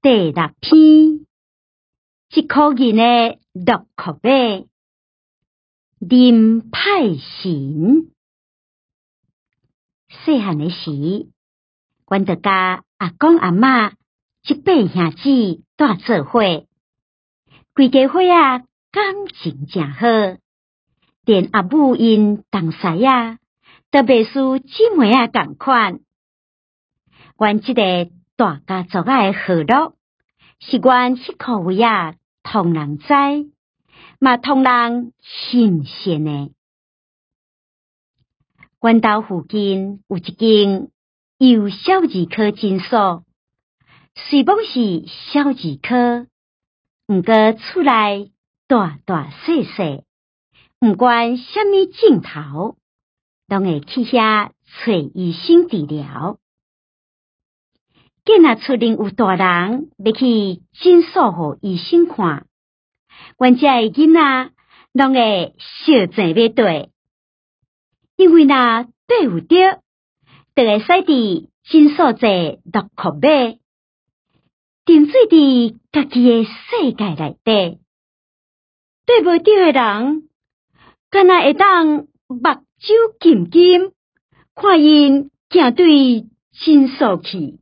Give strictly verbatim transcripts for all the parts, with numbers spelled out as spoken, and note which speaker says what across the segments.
Speaker 1: 第六篇，一颗银的六颗马，临派神。细汉的时，阮着甲阿公阿嬷一八兄姊带做伙，规家伙仔感情诚好，连阿母因同师仔都袂输姊妹仔共款。阮即个大家族仔的和乐，是阮迄颗位仔通人知，嘛通人欣羡的。阮兜附近有一间幼小儿科诊所，虽讲是小儿科，毋过厝内大大细细，毋管什么镜头，拢会去遐找医生治疗。见若厝另有大人要去诊所互医生看，阮遮的囡仔拢会小钱要缀，因为若缀有着，就会使伫诊所坐六颗马，沉醉伫家己的世界内底。缀无着的人，敢若会当目睭金金，看因行对诊所去。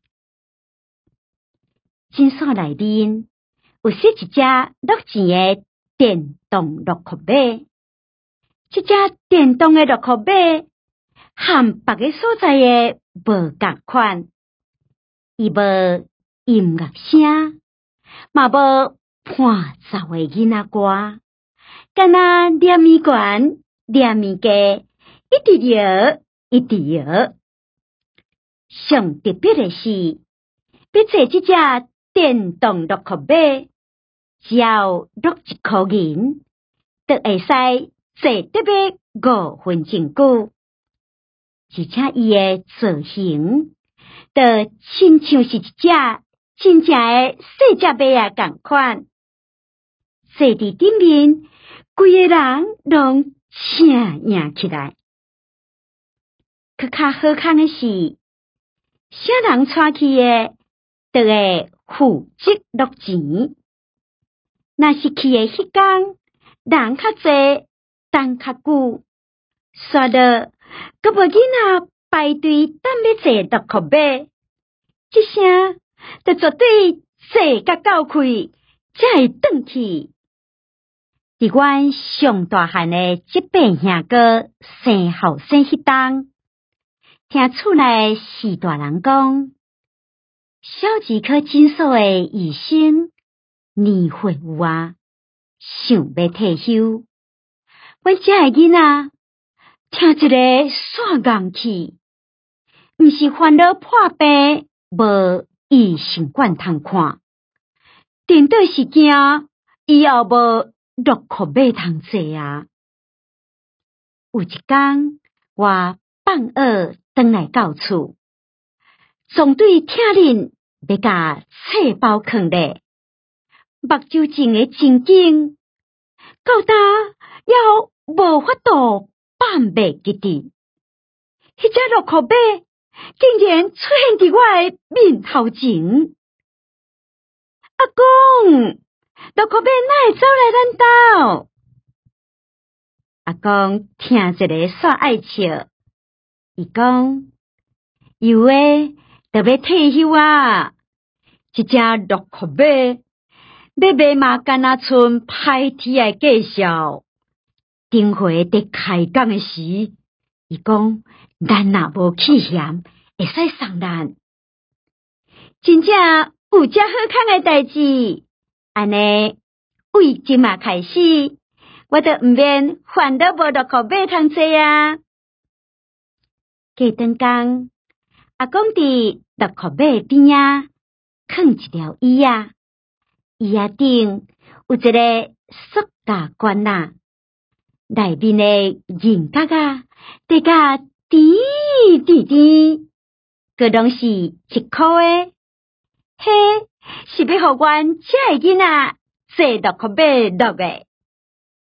Speaker 1: 诊所内面有设一只落钱的电动六颗马，这只电动的六颗马，和别个所在的无共款，伊无音乐声，嘛无伴奏的囡仔歌，敢若念咪悬念咪低，一直摇一直摇。上特别的是，要坐这只电动六颗马，只要落一颗银，就会使坐得要五分钟久。而且伊的造型，就亲像是一只真正的细只马啊共款。坐伫顶面，规个人拢请赢起来。佮较好康的是，啥人带去的，就会负责落钱。若是去的迄天，人较济，等较久，煞落阁无囡仔排队等要坐六颗马，这声就绝对坐甲够开，才会转去。伫阮上大汉的即八兄哥生后生迄当，听厝内四大人讲，小儿科诊所的医生年岁有啊，想要退休。阮遮的囡仔听一个煞硬气，毋是烦恼破病，无医生馆通看，颠倒是惊以后无六颗马通坐啊。有一天，我放学转来到厝，总对听人要甲册包放咧，目睭睁个真紧，到呾还无法度放袂记伫。迄只六颗马竟然出现伫我的面头前。阿公，六颗马哪会走来咱兜？阿公听一个煞爱笑，伊讲：有诶，就要退休啊！这只六颗马，要卖嘛，干那剩歹天来介绍。顶回伫开讲诶时，伊讲咱若无去嫌，会使送咱。真正有遮好康诶代志，安尼为即嘛开始，我就毋免烦恼无六颗马通坐啊。过顿工，阿公伫六颗马边仔放一条椅仔，椅仔顶有一个塑胶罐仔，内面的银角啊，地甲甜甜甜，个拢是一箍诶。嘿，是要互阮遮个囡仔坐六颗马落诶。